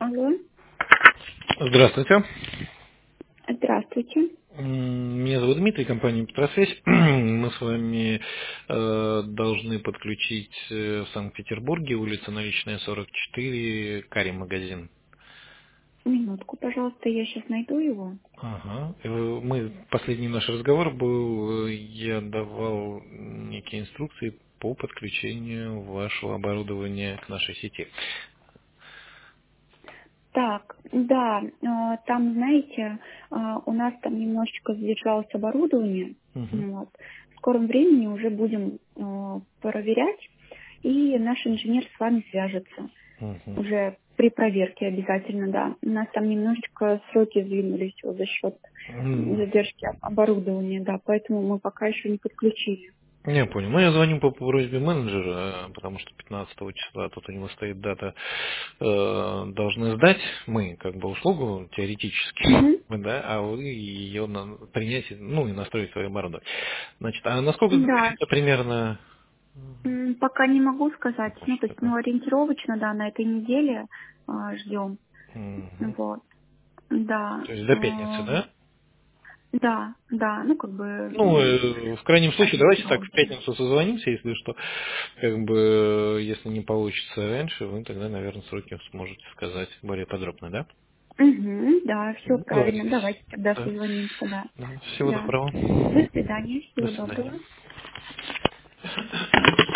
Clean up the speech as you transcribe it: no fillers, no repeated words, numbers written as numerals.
Алло, Здравствуйте. здравствуйте. Меня зовут Дмитрий, компания Петросвязь. Мы с вами должны подключить в Санкт-Петербурге, улица Наличная, 44, Кари-магазин. Минутку, пожалуйста, я сейчас найду его. Ага. Последний наш разговор был, я давал некие инструкции по подключению вашего оборудования к нашей сети. Так, да, там, знаете, у нас там немножечко задержалось оборудование. Мгм. Вот. В скором времени уже будем проверять, и наш инженер с вами свяжется. Мгм. Уже при проверке обязательно, да. У нас там немножечко сроки сдвинулись вот за счет М, задержки оборудования, да, поэтому мы пока еще не подключили. Я понял. Ну, я звоню по просьбе менеджера, потому что 15 числа тут у него стоит дата, должны сдать мы как бы услугу теоретически, Мгм. да, а вы ее принять, ну, и настроить свое оборудование. Значит, а насколько Да, это примерно? Пока не могу сказать. Ну, Может, то есть, такое? ну, ориентировочно, да, на этой неделе ждем. Мгм. Вот. Да. То есть до пятницы, да? Да, да, ну, как бы Ну, в крайнем случае, давайте относительно так в вовремя. пятницу созвонимся, если что. Как бы, если не получится раньше, вы тогда, наверное, сроки сможете сказать более подробно, да? Угу, да, все правильно. Договорились. Давайте тогда Да. созвонимся, да. Да. Всего Да. доброго. До свидания, До всего свидания. доброго.